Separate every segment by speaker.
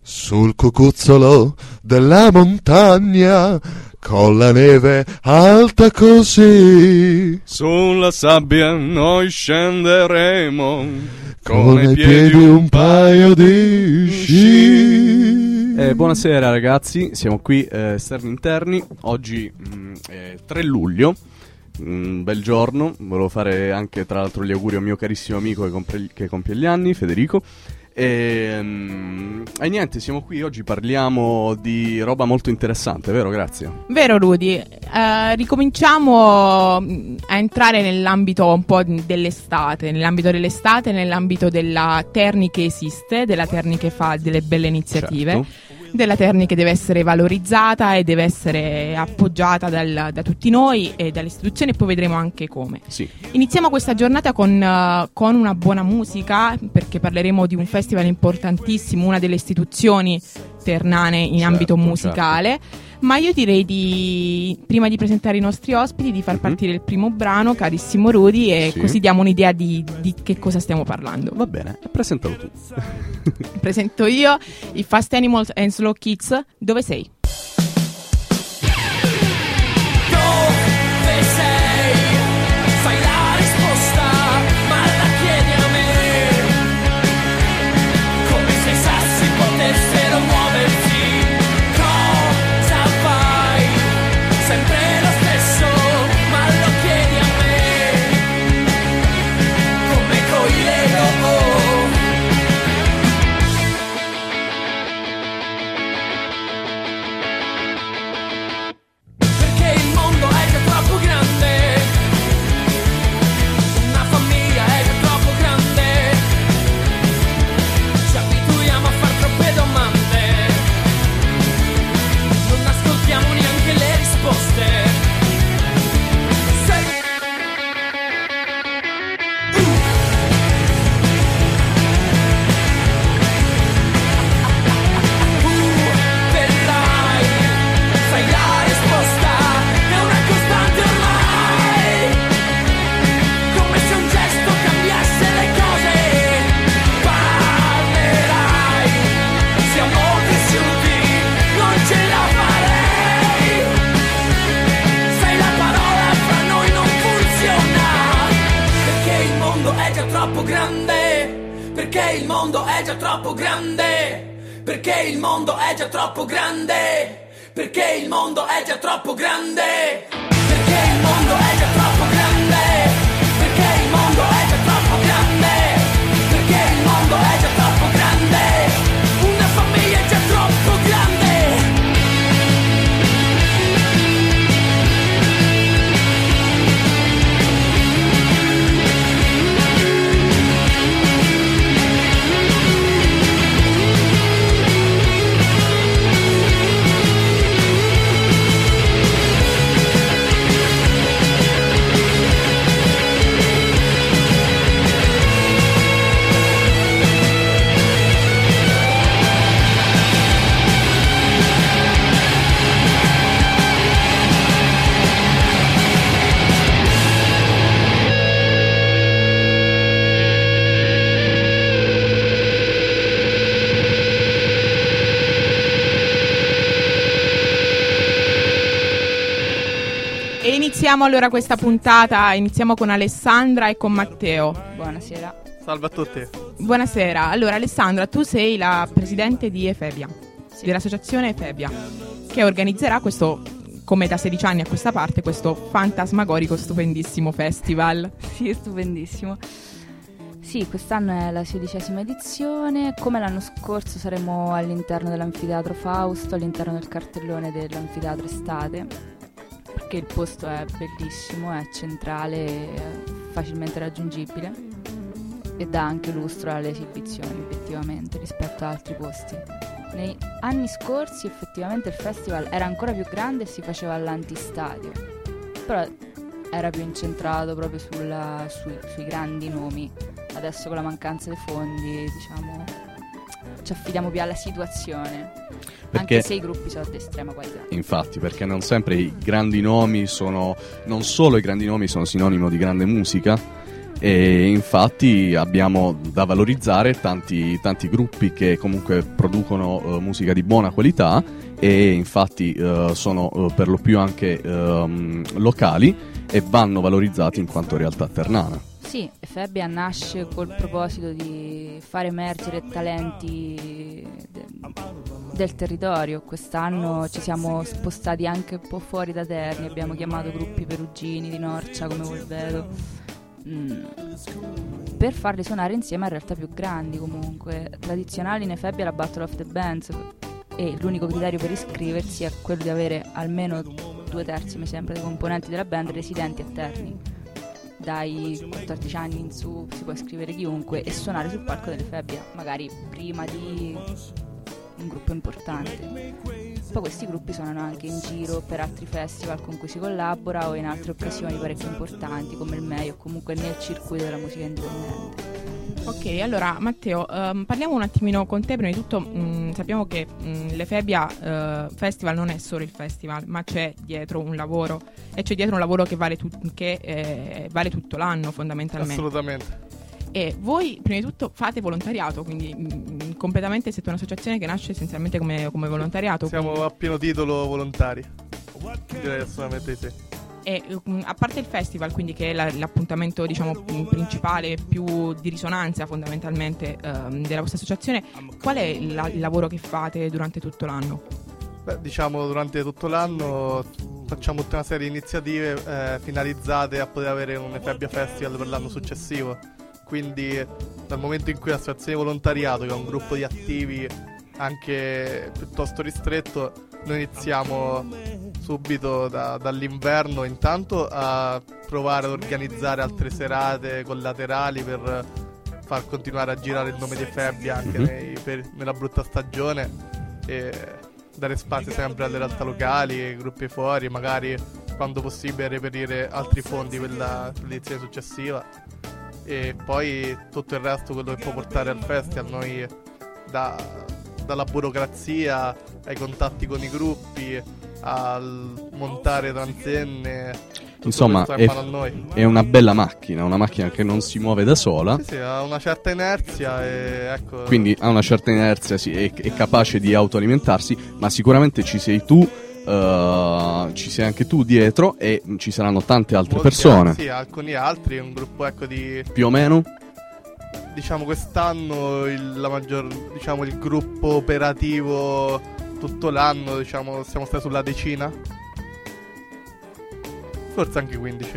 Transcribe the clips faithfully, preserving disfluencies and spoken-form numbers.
Speaker 1: sul cucuzzolo della montagna, con la neve alta così,
Speaker 2: sulla sabbia noi scenderemo,
Speaker 1: con ai piedi un paio di sci.
Speaker 2: Eh, buonasera ragazzi, siamo qui eh, esterni interni. Oggi mh, è tre luglio, un bel giorno. Volevo fare anche tra l'altro gli auguri a un mio carissimo amico che, compre- che compie gli anni, Federico. E, um, e niente, siamo qui, oggi parliamo di roba molto interessante, vero Grazia?
Speaker 3: Vero Rudy, uh, ricominciamo a entrare nell'ambito un po' dell'estate, nell'ambito dell'estate, nell'ambito della Terni che esiste, della Terni che fa delle belle iniziative. Certo. Della Terni che deve essere valorizzata e deve essere appoggiata dal, da tutti noi e dalle istituzioni, e poi vedremo anche come.
Speaker 2: Sì.
Speaker 3: Iniziamo questa giornata con, uh, con una buona musica, perché parleremo di un festival importantissimo, una delle istituzioni ternane in certo, ambito musicale. Certo. Ma io direi di, prima di presentare i nostri ospiti, di far mm-hmm. partire il primo brano, carissimo Rudy, e sì. così diamo un'idea di, di che cosa stiamo parlando.
Speaker 2: Va bene, presentalo tu.
Speaker 3: Presento io, i Fast Animals and Slow Kids. Dove sei?
Speaker 4: Dove sei? Fai la risposta, ma la chiedi a me, come se i sassi potessero muoversi. Cosa fai? Sempre lo stesso, ma lo chiedi a me, come coi Lego. Perché il mondo è già troppo grande, perché il mondo è già troppo grande, perché il mondo è già troppo grande, perché il mondo è già troppo grande, perché il mondo è già troppo grande, perché il mondo è già troppo grande, una famiglia è già troppo grande.
Speaker 3: Iniziamo allora questa puntata, iniziamo con Alessandra e con Matteo.
Speaker 5: Buonasera.
Speaker 2: Salve a tutti.
Speaker 3: Buonasera. Allora Alessandra, tu sei la presidente di Efebia, sì. dell'associazione Efebia, che organizzerà questo, come da sedici anni a questa parte, questo fantasmagorico stupendissimo festival.
Speaker 5: Sì, stupendissimo. Sì, quest'anno è la sedicesima edizione. Come l'anno scorso saremo all'interno dell'Anfiteatro Fausto, all'interno del cartellone dell'Anfiteatro Estate, perché il posto è bellissimo, è centrale, è facilmente raggiungibile e dà anche lustro alle esibizioni obiettivamente rispetto a altri posti. Nei anni scorsi effettivamente il festival era ancora più grande e si faceva all'antistadio, però era più incentrato proprio sulla, sui, sui grandi nomi. Adesso con la mancanza dei fondi, diciamo, ci affidiamo più alla situazione, perché, anche se i gruppi sono di estrema qualità.
Speaker 2: Infatti, perché non sempre i grandi nomi sono, non solo i grandi nomi sono sinonimo di grande musica, e infatti abbiamo da valorizzare tanti, tanti gruppi che comunque producono uh, musica di buona qualità e infatti uh, sono uh, per lo più anche um, locali e vanno valorizzati in quanto realtà ternana.
Speaker 5: Sì, Effebbia nasce col proposito di far emergere talenti de- del territorio. Quest'anno ci siamo spostati anche un po' fuori da Terni, abbiamo chiamato gruppi perugini di Norcia come Volvedo, mm. per farli suonare insieme a realtà più grandi comunque. Tradizionali in Effebbia la Battle of the Bands, e l'unico criterio per iscriversi è quello di avere almeno due terzi, mi sembra, dei componenti della band residenti a Terni. Dai quattordici anni in su si può iscrivere chiunque e suonare sul palco dell'Effebbia, magari prima di un gruppo importante. Poi questi gruppi suonano anche in giro per altri festival con cui si collabora o in altre occasioni parecchio importanti come il M E I o comunque nel circuito della musica indipendente.
Speaker 3: Ok, allora Matteo, um, parliamo un attimino con te. Prima di tutto mh, sappiamo che mh, l'Effebbia uh, Festival non è solo il festival, ma c'è dietro un lavoro, e c'è dietro un lavoro che vale, tut- che, eh, vale tutto l'anno fondamentalmente.
Speaker 1: Assolutamente.
Speaker 3: E voi prima di tutto fate volontariato, quindi mh, completamente siete un'associazione che nasce essenzialmente come, come volontariato.
Speaker 1: Siamo
Speaker 3: quindi...
Speaker 1: a pieno titolo volontari, direi assolutamente sì.
Speaker 3: E mh, a parte il festival, quindi che è la, l'appuntamento diciamo mh, principale, più di risonanza fondamentalmente ehm, della vostra associazione, qual è il, la- il lavoro che fate durante tutto l'anno?
Speaker 1: Beh, diciamo durante tutto l'anno facciamo tutta una serie di iniziative eh, finalizzate a poter avere un Effebbia Festival per l'anno successivo. Quindi dal momento in cui l'associazione di volontariato, che è un gruppo di attivi anche piuttosto ristretto, noi iniziamo subito da, dall'inverno intanto a provare ad organizzare altre serate collaterali per far continuare a girare il nome di Effebbia anche
Speaker 2: Mhm.
Speaker 1: nei- per- nella brutta stagione e dare spazio sempre alle realtà locali, ai gruppi fuori, magari quando possibile reperire altri fondi per la- per l'edizione successiva. E poi tutto il resto, quello che può portare al festival, noi da, dalla burocrazia ai contatti con i gruppi al montare transenne, tutto
Speaker 2: Insomma,
Speaker 1: questo è
Speaker 2: è,
Speaker 1: in mano a noi.
Speaker 2: è una bella macchina, una macchina che non si muove da sola,
Speaker 1: Sì, sì, ha una certa inerzia e ecco.
Speaker 2: quindi ha una certa inerzia, sì, è, è capace di autoalimentarsi, ma sicuramente ci sei tu, eh, ci sei anche tu dietro e ci saranno tante altre
Speaker 1: molti
Speaker 2: persone.
Speaker 1: altri- Sì, alcuni altri, un gruppo ecco di
Speaker 2: Più o meno?
Speaker 1: diciamo quest'anno il, la maggior diciamo il gruppo operativo tutto l'anno, diciamo siamo stati sulla decina, forse anche quindici,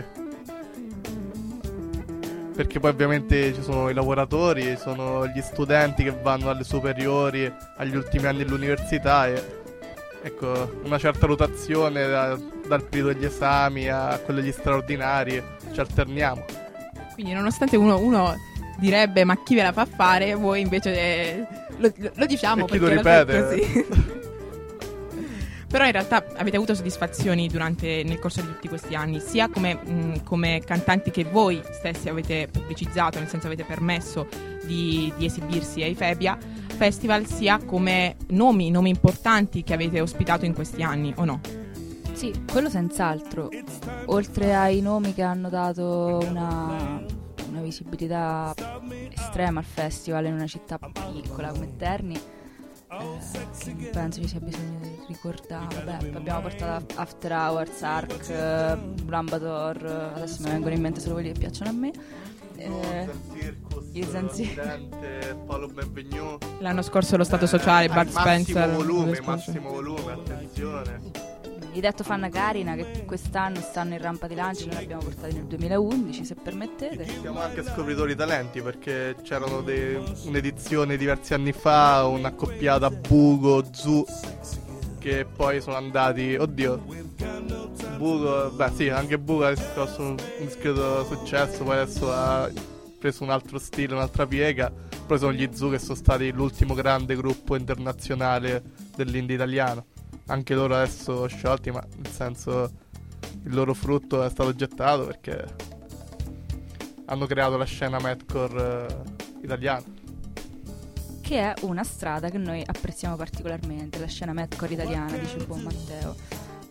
Speaker 1: perché poi ovviamente ci sono i lavoratori, ci sono gli studenti che vanno alle superiori, agli ultimi anni dell'università e ecco una certa rotazione da- dal periodo degli esami a quello degli straordinari, ci alterniamo.
Speaker 3: Quindi nonostante uno, uno direbbe ma chi ve la fa fare, voi invece eh, lo, lo diciamo
Speaker 1: E chi
Speaker 3: perché
Speaker 1: lo
Speaker 3: in realtà è
Speaker 1: ripete?
Speaker 3: così. Però in realtà avete avuto soddisfazioni durante, nel corso di tutti questi anni, sia come, mh, come cantanti che voi stessi avete pubblicizzato, nel senso avete permesso di, di esibirsi ai Effebbia Festival, sia come nomi, nomi importanti che avete ospitato in questi anni, o no?
Speaker 5: Sì, quello senz'altro. Oltre ai nomi che hanno dato una, una visibilità estrema al festival in una città piccola come Terni, eh, che penso ci sia bisogno di ricordare. Vabbè, abbiamo portato After Hours, Ark, eh, Lambator, adesso mi vengono in mente solo quelli che piacciono a me. Eh, il Zanzir.
Speaker 1: Paolo Benvenu.
Speaker 3: L'anno scorso lo Stato Sociale, Bud Spencer.
Speaker 1: Massimo volume,
Speaker 3: l'anno scorso.
Speaker 1: massimo volume, attenzione.
Speaker 5: I Detto Fanna Carina, che quest'anno stanno in rampa di lancio, noi li abbiamo portati nel duemilaundici, se permettete.
Speaker 1: Siamo anche scopritori talenti perché c'erano de- un'edizione diversi anni fa, un'accoppiata Bugo, Zu, che poi sono andati, oddio, Bugo, beh sì, anche Bugo ha scosso un, un discreto successo, poi adesso ha preso un altro stile, un'altra piega, poi sono gli Zu che sono stati l'ultimo grande gruppo internazionale dell'indie italiano. Anche loro adesso sciolti, ma nel senso il loro frutto è stato gettato perché hanno creato la scena Madcore eh, italiana.
Speaker 5: Che è una strada che noi apprezziamo particolarmente, la scena Madcore italiana, dice il buon Matteo.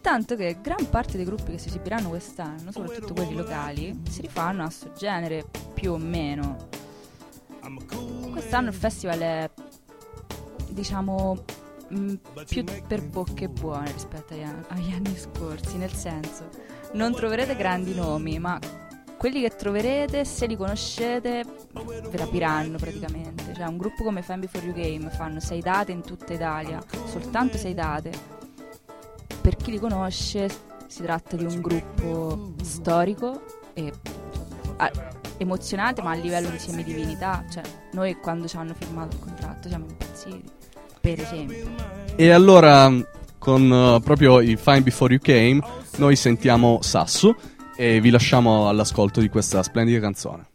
Speaker 5: Soltanto che gran parte dei gruppi che si esibiranno quest'anno, soprattutto quelli locali, si rifanno a sto genere più o meno. Quest'anno il festival è, diciamo, mh, più per bocche buone rispetto agli, an- agli anni scorsi, nel senso, non troverete grandi nomi, ma quelli che troverete, se li conoscete, ve rapiranno praticamente. Cioè, un gruppo come Fine Before You Game fanno sei date in tutta Italia, soltanto sei date. Per chi li conosce, si tratta di un gruppo storico e ah, emozionante, ma a livello di semidivinità. Cioè, noi quando ci hanno firmato il contratto siamo impazziti, per esempio.
Speaker 2: E allora, con uh, proprio i Fine Before You Came, noi sentiamo Sasso e vi lasciamo all'ascolto di questa splendida canzone.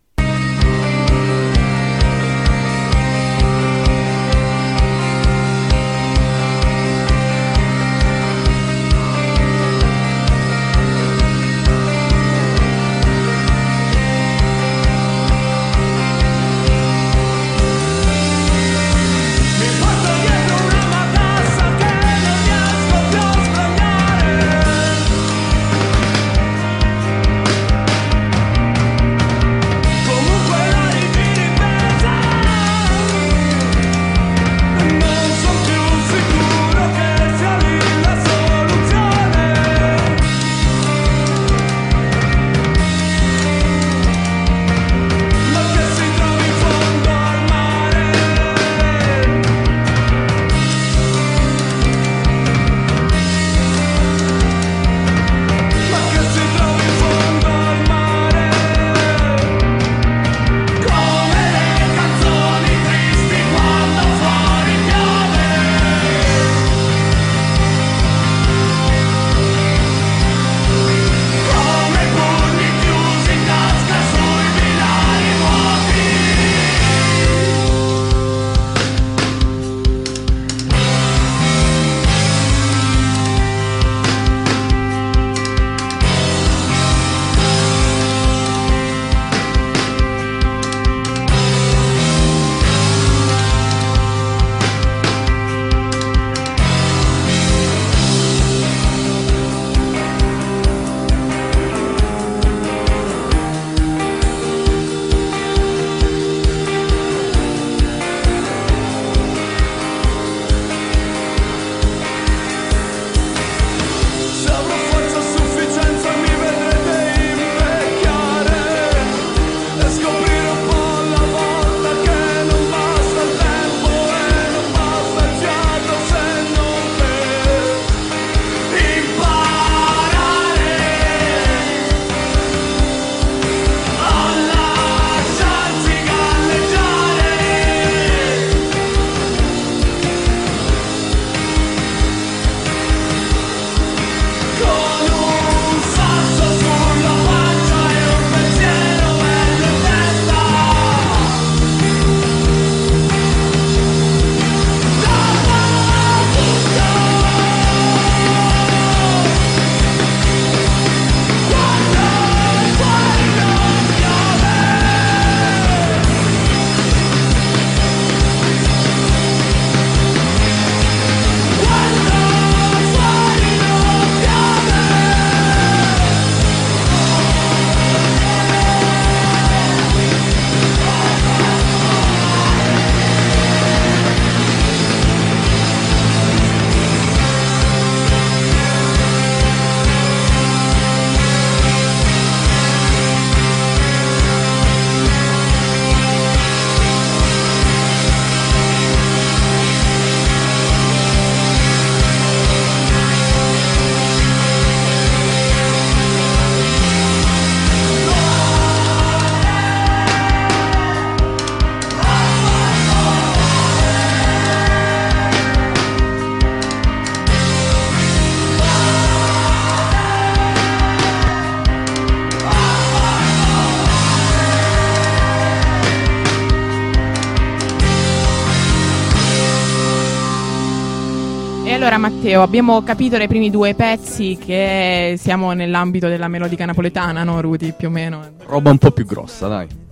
Speaker 3: Allora Matteo, abbiamo capito dai primi due pezzi che siamo nell'ambito della melodica napoletana, no Ruti, più o meno?
Speaker 2: Roba un po' più grossa, dai.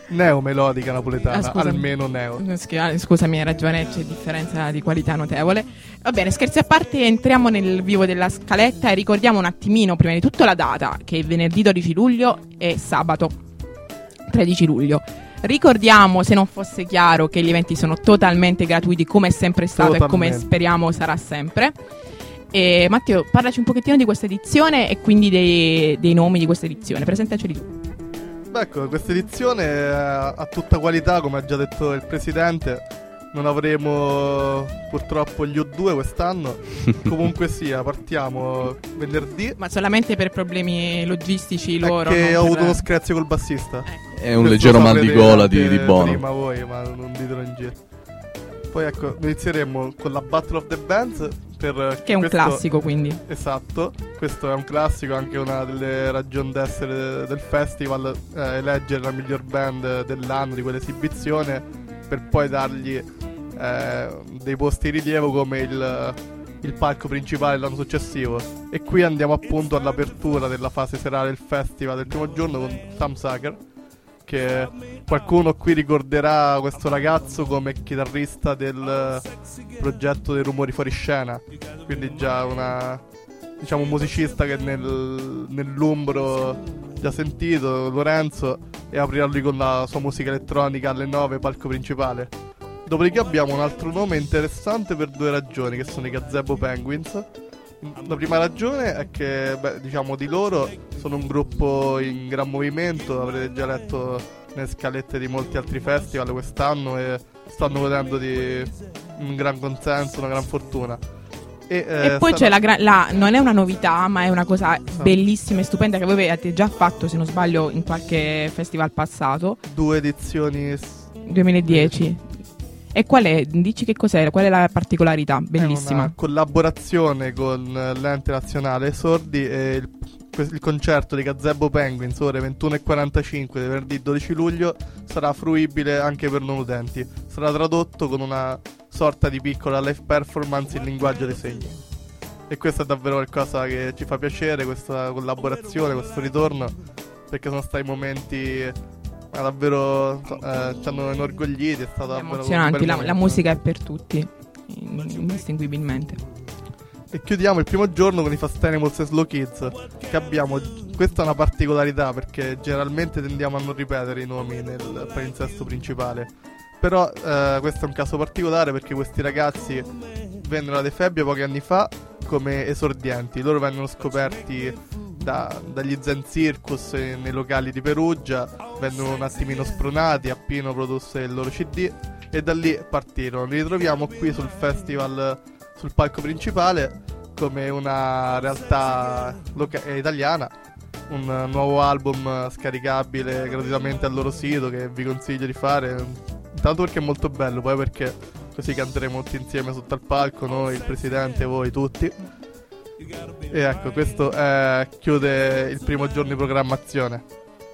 Speaker 1: neomelodica napoletana,
Speaker 3: Ah, scusami.
Speaker 1: almeno neo.
Speaker 3: Schi- Scusami, hai ragione, c'è differenza di qualità notevole. Va bene, scherzi a parte, entriamo nel vivo della scaletta e ricordiamo un attimino prima di tutto la data, che è venerdì dodici luglio e sabato tredici luglio. Ricordiamo, se non fosse chiaro, che gli eventi sono totalmente gratuiti, come è sempre stato e come
Speaker 1: Totalmente.
Speaker 3: speriamo sarà sempre. E Matteo, parlaci un pochettino di questa edizione e quindi dei, dei nomi di questa edizione, presentaceli tu.
Speaker 1: Beh, ecco, questa edizione eh, ha tutta qualità, come ha già detto il presidente. Non avremo purtroppo gli U due quest'anno. Comunque sia, partiamo venerdì.
Speaker 3: Ma solamente per problemi logistici
Speaker 1: È
Speaker 3: loro?
Speaker 1: che
Speaker 3: non
Speaker 1: ho avuto
Speaker 3: per-
Speaker 1: uno screzio col bassista.
Speaker 3: Ecco.
Speaker 2: È un
Speaker 1: Questo
Speaker 2: leggero
Speaker 1: lo
Speaker 2: mal di
Speaker 1: saprete
Speaker 2: gola di,
Speaker 1: anche
Speaker 2: di Bono.
Speaker 1: prima voi, ma non ditelo in giro. Poi ecco, inizieremo con la Battle of the Bands. Per
Speaker 3: Che è un
Speaker 1: questo-
Speaker 3: classico, quindi.
Speaker 1: Esatto, questo è un classico, anche una delle ragioni d'essere del festival, eh, eleggere la miglior band dell'anno di quell'esibizione per poi dargli eh, dei posti di rilievo come il, il palco principale l'anno successivo. E qui andiamo appunto all'apertura della fase serale del festival del primo giorno con Sam Sacker, che qualcuno qui ricorderà questo ragazzo come chitarrista del progetto dei Rumori Fuori Scena, quindi già una, diciamo, un musicista che nel, nell'Umbro già sentito, Lorenzo, e aprirà lui con la sua musica elettronica alle nove, palco principale. Dopodiché abbiamo un altro nome interessante per due ragioni, che sono i Gazebo Penguins. La prima ragione è che, beh, diciamo, di loro sono un gruppo in gran movimento, avrete già letto nelle scalette di molti altri festival quest'anno e stanno godendo di un gran consenso, una gran fortuna. E, eh,
Speaker 3: E poi
Speaker 1: sarà-
Speaker 3: c'è la, gra- la non è una novità, ma è una cosa bellissima e stupenda che voi avete già fatto, se non sbaglio, in qualche festival passato,
Speaker 1: due edizioni. s-
Speaker 3: duemiladieci. E qual è? Dici che cos'è? Qual è la particolarità?
Speaker 1: È
Speaker 3: Bellissima.
Speaker 1: una collaborazione con eh, l'Ente Nazionale Sordi e il, que- il concerto di Gazebo Penguins, ore ventuno e quarantacinque di venerdì dodici luglio, sarà fruibile anche per non utenti. Sarà tradotto con una sorta di piccola live performance in linguaggio dei segni. E questo è davvero qualcosa che ci fa piacere, questa collaborazione, questo ritorno, perché sono stati momenti eh, davvero eh, ci hanno inorgogliti, è stato davvero un
Speaker 3: Emozionanti,
Speaker 1: bel
Speaker 3: la,
Speaker 1: momento.
Speaker 3: la musica è per tutti, indistinguibilmente.
Speaker 1: E chiudiamo il primo giorno con i Fast Animals e Slow Kids, che abbiamo, questa è una particolarità perché generalmente tendiamo a non ripetere i nomi nel palinsesto principale, però eh, questo è un caso particolare perché questi ragazzi vennero alle Febbie pochi anni fa come esordienti. Loro vengono scoperti da- dagli Zen Circus eh, nei locali di Perugia, vennero un attimino spronati, Appino produsse il loro C D e da lì partirono. Li ritroviamo qui sul festival, sul palco principale, come una realtà loca- eh, italiana. Un nuovo album scaricabile gratuitamente al loro sito che vi consiglio di fare, intanto perché è molto bello, poi perché così canteremo tutti insieme sotto al palco, noi, il presidente, voi, tutti. E ecco, questo eh, chiude il primo giorno di programmazione.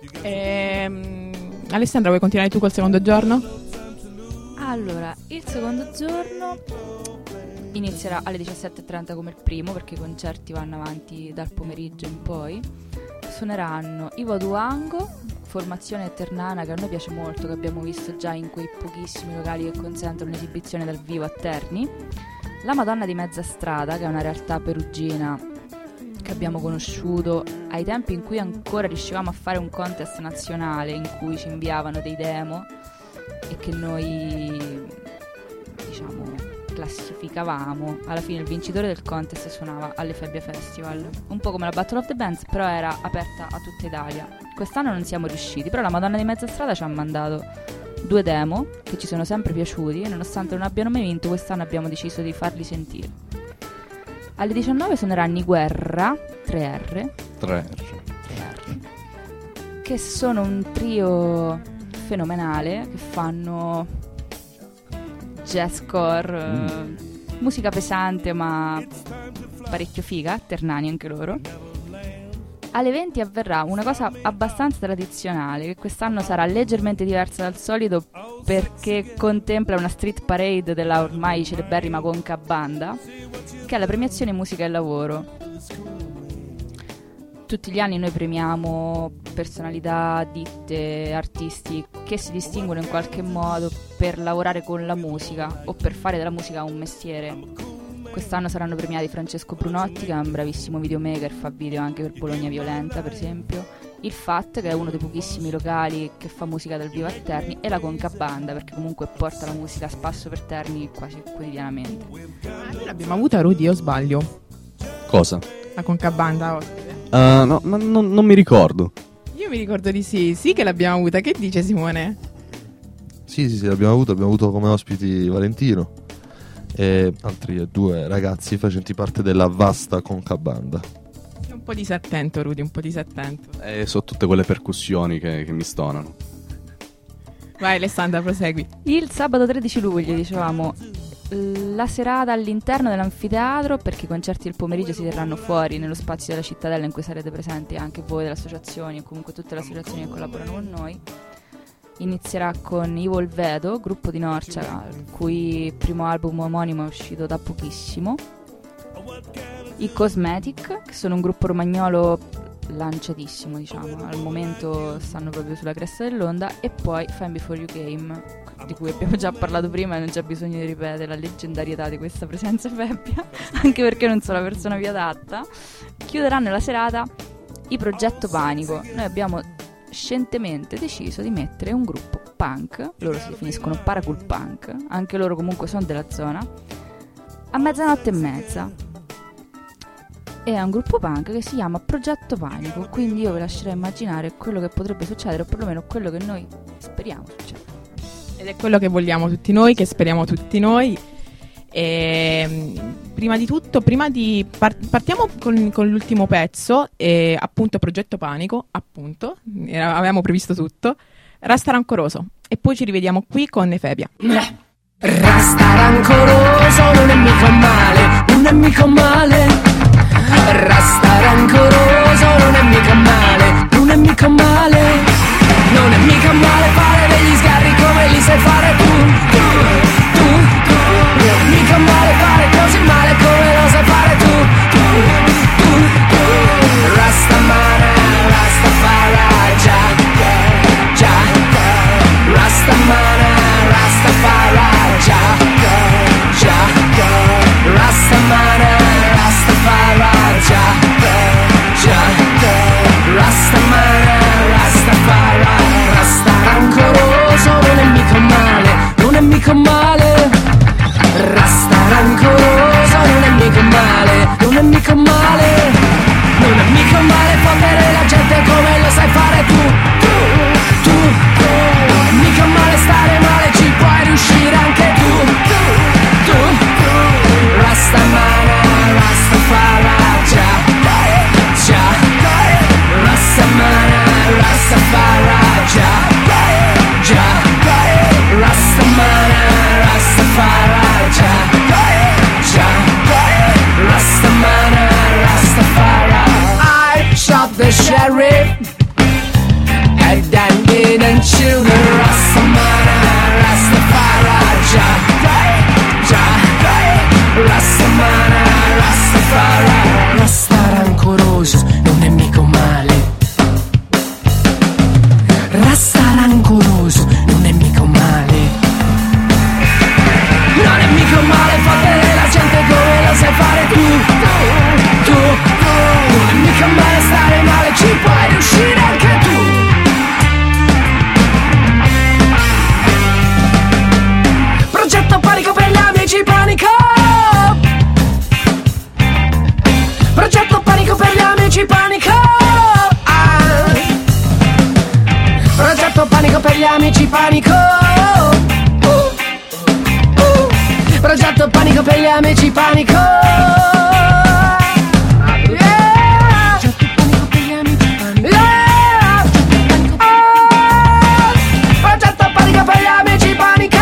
Speaker 3: Ehm, Alessandra, vuoi continuare tu col secondo giorno?
Speaker 5: Allora, il secondo giorno inizierà alle diciassette e trenta come il primo, perché i concerti vanno avanti dal pomeriggio in poi. Suoneranno Ivo Duango, formazione ternana che a noi piace molto, che abbiamo visto già in quei pochissimi locali che consentono un'esibizione dal vivo a Terni. La Madonna di Mezza Strada, che è una realtà perugina che abbiamo conosciuto ai tempi in cui ancora riuscivamo a fare un contest nazionale in cui ci inviavano dei demo e che noi, diciamo, classificavamo. Alla fine il vincitore del contest suonava alle Febbie Festival, un po' come la Battle of the Bands, però era aperta a tutta Italia. Quest'anno non siamo riusciti, però la Madonna di Mezza Strada ci ha mandato due demo che ci sono sempre piaciuti e nonostante non abbiano mai vinto, quest'anno abbiamo deciso di farli sentire. Alle diciannove suonerà Ni Guerra tre R,
Speaker 2: tre
Speaker 5: che sono un trio fenomenale, che fanno jazzcore,
Speaker 2: Mm.
Speaker 5: eh, musica pesante ma parecchio figa, ternani anche loro. Alle venti avverrà una cosa abbastanza tradizionale, che quest'anno sarà leggermente diversa dal solito perché contempla una street parade della ormai celeberrima Conca Banda, che è la premiazione Musica e Lavoro. tutti gli anni noi premiamo personalità, ditte, artisti che si distinguono in qualche modo per lavorare con la musica o per fare della musica un mestiere. Quest'anno saranno premiati Francesco Brunotti, che è un bravissimo videomaker, fa video anche per Bologna Violenta per esempio, il F A T, che è uno dei pochissimi locali che fa musica dal vivo a Terni, e la Conca Banda, perché comunque porta la musica a spasso per Terni quasi quotidianamente.
Speaker 3: Noi l'abbiamo avuta, Rudy, o sbaglio?
Speaker 2: Cosa?
Speaker 3: La Conca Banda ospite.
Speaker 2: Uh, no, ma non, non mi ricordo.
Speaker 3: Io mi ricordo di sì, sì che l'abbiamo avuta. Che dice Simone?
Speaker 6: Sì, sì, sì, l'abbiamo avuto, abbiamo avuto come ospiti Valentino e altri due ragazzi facenti parte della vasta Conca Banda.
Speaker 3: Un po' di sei attento, Rudy, un po' di sei attento.
Speaker 2: E so tutte quelle percussioni che, che mi stonano.
Speaker 3: Vai Alessandra, prosegui.
Speaker 5: Il sabato tredici luglio, dicevamo, la serata all'interno dell'anfiteatro, perché i concerti del pomeriggio si terranno fuori nello spazio della Cittadella, in cui sarete presenti anche voi delle associazioni e comunque tutte le associazioni che collaborano con noi. Inizierà con I Volvedo, gruppo di Norcia, il cui primo album omonimo è uscito da pochissimo. I Cosmetic, che sono un gruppo romagnolo lanciatissimo, diciamo, al momento stanno proprio sulla cresta dell'onda. E poi Fine Before You Came, di cui abbiamo già parlato prima e non c'è bisogno di ripetere la leggendarietà di questa presenza Febbia, anche perché non sono la persona più adatta. Chiuderanno la serata i Progetto Panico. Noi abbiamo scientemente deciso di mettere un gruppo punk, loro si definiscono paracool punk, anche loro comunque sono della zona, a mezzanotte e mezza. È un gruppo punk che si chiama Progetto Panico, quindi io vi lascerei immaginare quello che potrebbe succedere, o perlomeno quello che noi speriamo succeda.
Speaker 3: Ed è quello che vogliamo tutti noi, che speriamo tutti noi. E, prima di tutto, prima di par- partiamo con, con l'ultimo pezzo, e, appunto Progetto Panico, appunto, era, avevamo previsto tutto, Rasta Rancoroso, e poi ci rivediamo qui con Efebia.
Speaker 4: Rasta rancoroso non è mica male, non è mica male. Rasta rancoroso non è mica male, non è mica male. Non è mica male fare degli sgarri come li sai fare tu, tu, tu, tu. Non è mica male fare così male come lo sai fare tu, tu, tu, tu. Rastamana, Rastafari, già, già. Rastamana, Rastafari, già, già. Rastamana, Rastafari, già, già. Rastamana, Rastafari. Rasta rancoroso non è mica male, non è mica male. Rasta rancoroso non è mica male, non è mica male. Non è mica male fottere la gente come lo sai fare tu, tu, tu, tu. Non è mica male stare male, ci puoi riuscire anche tu, tu, tu, tu. Rastamana, Rastafari, già, già. Rastamana, Rastafari, già, già. Rastamana, Rastafari, già, già. Rastamana, Rastafari. I shot the sheriff and then didn't shoot the Rastamana, Rastafari, già, già. Rastamana, Rastafari. Rasta rancoroso non è mica male. Rasta rancoroso non è mica male. Non è mica male fare la gente come lo sai fare tu, tu, tu, tu. Non è mica male stare male, ci puoi riuscire anche tu. Progetto panico per gli amici panico. Progetto panico per gli amici panico. Ah. Progetto panico per gli amici panico. Uh. Uh. Progetto panico per gli amici panico. Yeah. Progetto panico per gli amici panico. Yeah. Oh. Progetto panico per gli amici panico.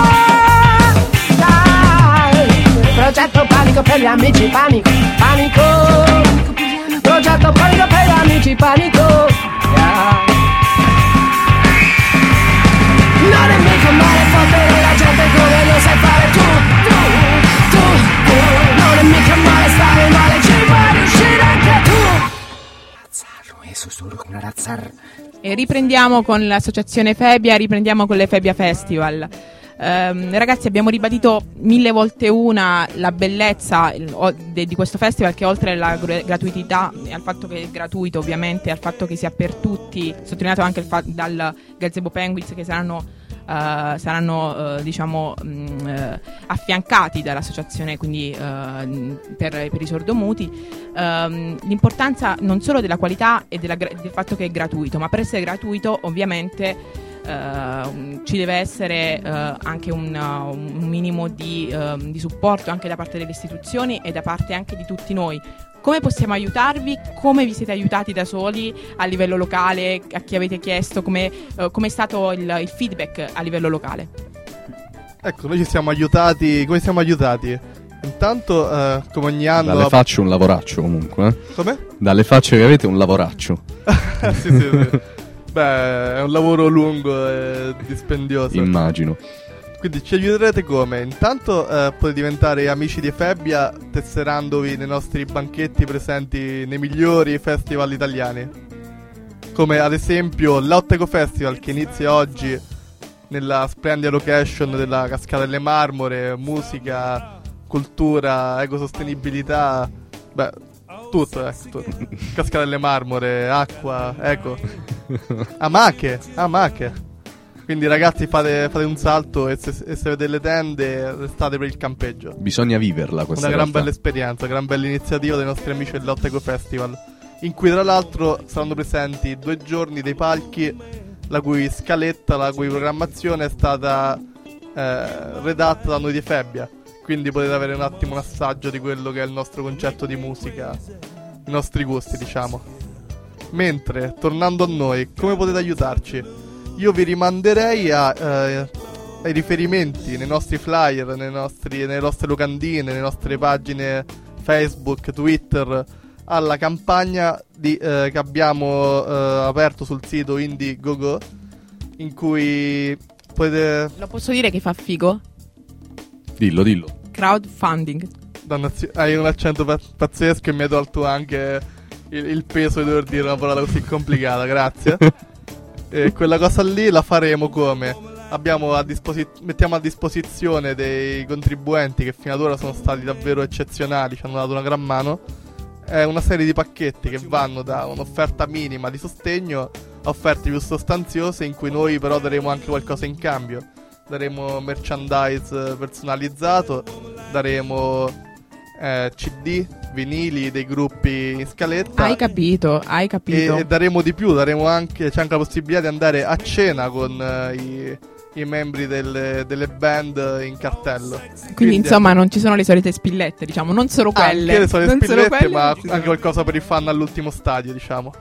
Speaker 4: Dai. Progetto panico per gli amici panico. Panico. Progetto panico per gli amici panico. Yeah. Non è mica male fottere la gente come lo sai fare tu, tu, tu, tu. Non è mica male stare male, ci puoi riuscire anche tu.
Speaker 3: E riprendiamo con l'associazione Febia, riprendiamo con le Febia Festival. Um, ragazzi, abbiamo ribadito mille volte una la bellezza il, o, de, di questo festival, che oltre alla gr- gratuità e al fatto che è gratuito, ovviamente, al fatto che sia per tutti, sottolineato anche il fa- dal Gazebo Penguins, che saranno uh, saranno uh, diciamo mh, uh, affiancati dall'associazione, quindi uh, per, per i sordomuti. Um, l'importanza non solo della qualità e della gra- del fatto che è gratuito, ma per essere gratuito ovviamente Uh, ci deve essere uh, anche un, uh, un minimo di, uh, di supporto anche da parte delle istituzioni e da parte anche di tutti noi. Come possiamo aiutarvi? Come vi siete aiutati da soli a livello locale? A chi avete chiesto? Come uh, è stato il, il feedback a livello locale?
Speaker 1: Ecco, noi ci siamo aiutati. Come siamo aiutati? Intanto, uh, come ogni anno...
Speaker 2: Dalle facce un lavoraccio comunque, eh?
Speaker 1: Come?
Speaker 2: Dalle facce che avete un lavoraccio.
Speaker 1: sì, sì, sì. Beh, è un lavoro lungo e dispendioso.
Speaker 2: Immagino.
Speaker 1: Quindi ci aiuterete come? Intanto eh, potete diventare amici di Febbia tesserandovi nei nostri banchetti presenti nei migliori festival italiani, come ad esempio l'Ottego Festival, che inizia oggi nella splendida location della Cascata delle Marmore. Musica, cultura, ecosostenibilità, beh, tutto, ecco, tutto. Cascata delle Marmore, acqua, eco, amache, amache. Quindi ragazzi, fate, fate un salto e se, e se avete le tende restate per il campeggio.
Speaker 2: Bisogna viverla questa
Speaker 1: Una gran
Speaker 2: realtà.
Speaker 1: bella esperienza, gran bella iniziativa dei nostri amici dell'Ottego Festival, in cui tra l'altro saranno presenti due giorni dei palchi, la cui scaletta, la cui programmazione è stata eh, redatta da noi di Febbia. Quindi potete avere un attimo un assaggio di quello che è il nostro concetto di musica, i nostri gusti, diciamo. Mentre, tornando a noi, come potete aiutarci? Io vi rimanderei a, eh, ai riferimenti nei nostri flyer, nei nostri, nelle nostre locandine, nelle nostre pagine Facebook, Twitter, alla campagna di, eh, che abbiamo eh, aperto sul sito Indiegogo, in cui potete...
Speaker 3: Lo posso dire che fa figo?
Speaker 2: Dillo, dillo.
Speaker 3: Crowdfunding.
Speaker 1: Dannazio- hai un accento pa- pazzesco e mi hai tolto anche il, il peso di dover dire una parola così complicata, grazie. E quella cosa lì la faremo come? Abbiamo a disposi- mettiamo a disposizione dei contribuenti, che fino ad ora sono stati davvero eccezionali, ci hanno dato una gran mano, eh, una serie di pacchetti che vanno da un'offerta minima di sostegno a offerte più sostanziose, in cui noi però daremo anche qualcosa in cambio. Daremo merchandise personalizzato, daremo eh, C D, vinili dei gruppi in scaletta.
Speaker 3: Hai capito, hai capito.
Speaker 1: E, e daremo di più, daremo anche, c'è anche la possibilità di andare a cena con eh, i, i membri delle, delle band in cartello.
Speaker 3: Quindi,
Speaker 1: Quindi
Speaker 3: insomma, non ci sono le solite spillette, diciamo, non solo quelle.
Speaker 1: Anche le solite
Speaker 3: non solo
Speaker 1: spillette,
Speaker 3: quelle,
Speaker 1: ma
Speaker 3: ci sono
Speaker 1: anche qualcosa per i fan all'ultimo stadio, diciamo.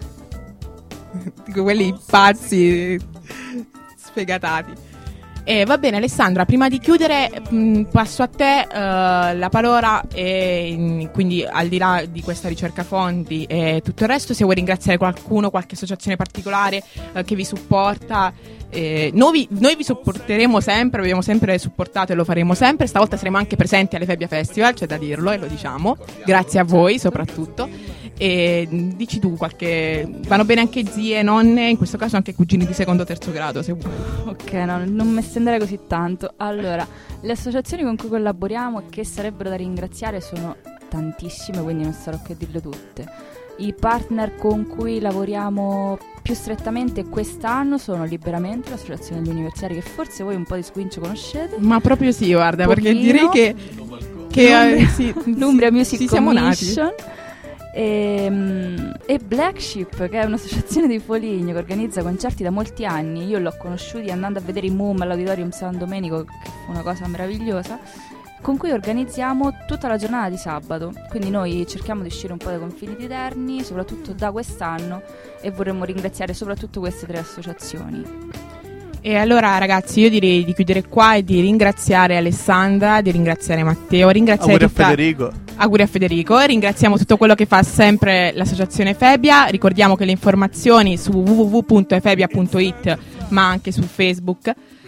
Speaker 3: Dico, quelli pazzi sfegatati. Eh, va bene Alessandra, prima di chiudere mh, passo a te uh, la parola e mh, quindi al di là di questa ricerca fondi e tutto il resto, se vuoi ringraziare qualcuno, qualche associazione particolare uh, che vi supporta, eh, noi, vi, noi vi supporteremo sempre, vi abbiamo sempre supportato e lo faremo sempre. Stavolta saremo anche presenti alle Febbia Festival, c'è da dirlo e lo diciamo, grazie a voi soprattutto. E dici tu qualche... vanno bene anche zie, nonne, in questo caso anche cugini di secondo o terzo grado, se vuoi.
Speaker 5: Ok, no, non mi estenderei così tanto. Allora, le associazioni con cui collaboriamo e che sarebbero da ringraziare sono tantissime, quindi non starò qui a dirle tutte. I partner con cui lavoriamo più strettamente quest'anno sono Liberamente, l'associazione degli universitari, che forse voi un po' di squincio conoscete.
Speaker 3: Ma proprio sì, guarda,
Speaker 5: Pochino.
Speaker 3: perché direi che, che
Speaker 5: L'Umbria,
Speaker 3: eh, sì,
Speaker 5: l'Umbria
Speaker 3: sì,
Speaker 5: Music
Speaker 3: sì, siamo
Speaker 5: Commission.
Speaker 3: nati.
Speaker 5: E, e Black Sheep, che è un'associazione di Foligno che organizza concerti da molti anni. Io l'ho conosciuti andando a vedere i Moom all'Auditorium San Domenico, che fu una cosa meravigliosa, con cui organizziamo tutta la giornata di sabato. Quindi noi cerchiamo di uscire un po' dai confini di Terni, soprattutto da quest'anno, e vorremmo ringraziare soprattutto queste tre associazioni.
Speaker 3: E allora ragazzi, io direi di chiudere qua e di ringraziare Alessandra, di ringraziare Matteo, ringraziare
Speaker 1: Auguri
Speaker 3: tutta...
Speaker 1: a Federico.
Speaker 3: Auguri a Federico, ringraziamo tutto quello che fa sempre l'associazione Febbia. Ricordiamo che le informazioni su w w w punto efebia punto i t, ma anche su Facebook,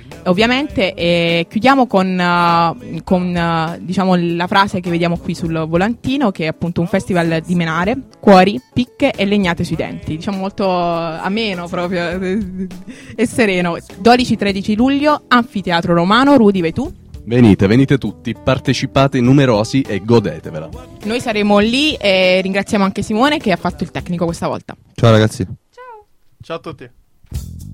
Speaker 3: ovviamente, e chiudiamo con, uh, con uh, diciamo la frase che vediamo qui sul volantino, che è appunto un festival di menare, cuori, picche e legnate sui denti, diciamo molto ameno proprio e sereno. dodici tredici luglio, Anfiteatro Romano. Rudy, vai tu?
Speaker 2: Venite, venite tutti, partecipate numerosi e godetevela.
Speaker 3: Noi saremo lì e ringraziamo anche Simone che ha fatto il tecnico questa volta.
Speaker 6: Ciao ragazzi.
Speaker 1: Ciao a tutti.